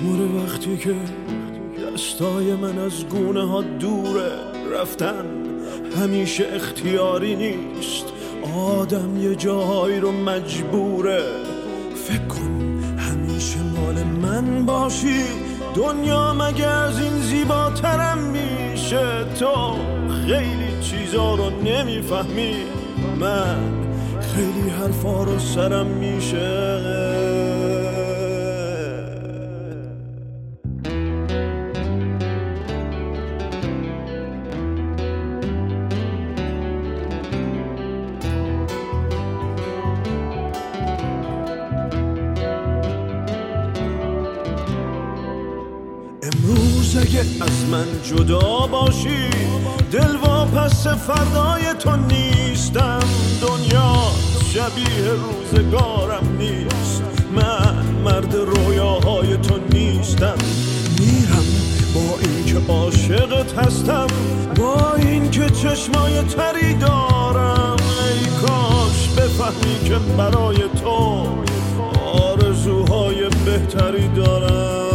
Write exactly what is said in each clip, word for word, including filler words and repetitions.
میشموره وقتی که دستای من از گونه ها دوره. رفتن همیشه اختیاری نیست، آدم یه جاهایی رو مجبوره. فکر کن همیشه مال من باشی، دنیا مگه از این زیباترم میشه؟ تو خیلی چیزا رو نمیفهمی، من خیلی حرفا رو سرم میشه. امروز اگه از من جدا باشی، دل واپس فردای تو نیستم. دنیا شبیه روزگارم نیست، من مرد رویاهای تو نیستم. میرم با اینکه عاشقت هستم، با اینکه چشمای تری دارم. ای کاش بفهمی که برای تو آرزوهای بهتری دارم.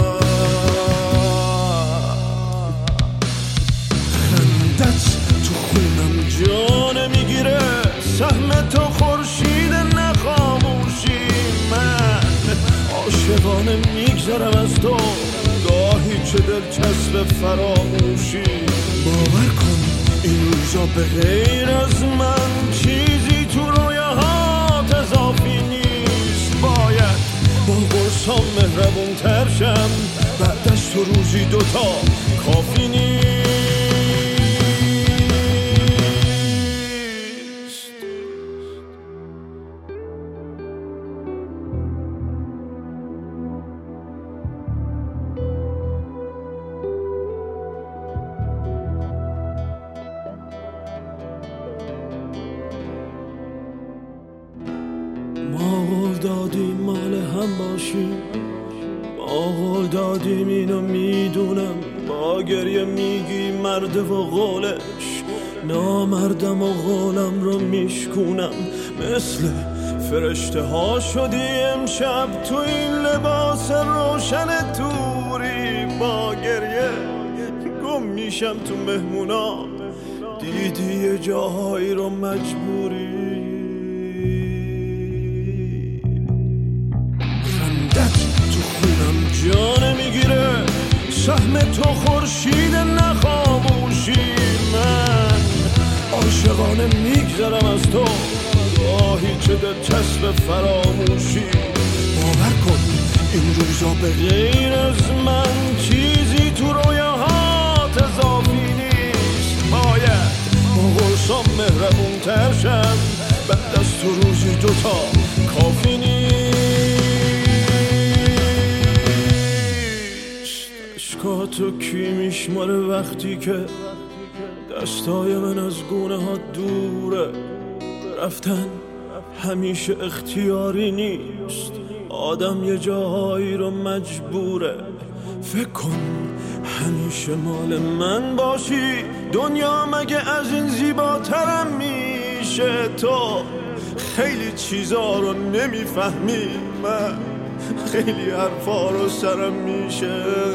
تو خونم جان میگیره، سهم تو خورشید نخاموشی. من عاشقانه میگذرم از تو، گاهی چه دلچسب فراموشی. باور کن این روزا به غیر از من چیزی تو رویاهات اضافی نیست. باید با قرصام مهربون تر شم، بعد از تو روزی دوتا کافی نیست. ما قول دادیم مال هم باشیم، ما قول دادیم اینو میدونم. با گریه میگی مرد و قولش، نامردم و قولم رو میشکونم. مثل فرشته ها شدی امشب تو این لباس روشن توری. با گریه گم میشم تو مهمونا، دیدی یه جاهایی رو مجبوری. تو خونم جان میگیره، سهم تو خورشید نخاموشی. من عاشقانه میگذرم از تو، گاهی چه دلچسب فراموشی. باور کن این روزا به غیر از من چیزی تو رویاهات اضافی نیست. باید با قرصام مهربون تر شم، بعد از تو روزی دوتا کافی نیست. تو کی میشماره وقتی که دستای من از گونه ها دوره. رفتن همیشه اختیاری نیست، آدم یه جاهایی رو مجبوره. فکر کن همیشه مال من باشی، دنیا مگه از این زیباترم میشه؟ تو خیلی چیزا رو نمیفهمی، من خیلی حرفا رو سرم میشه.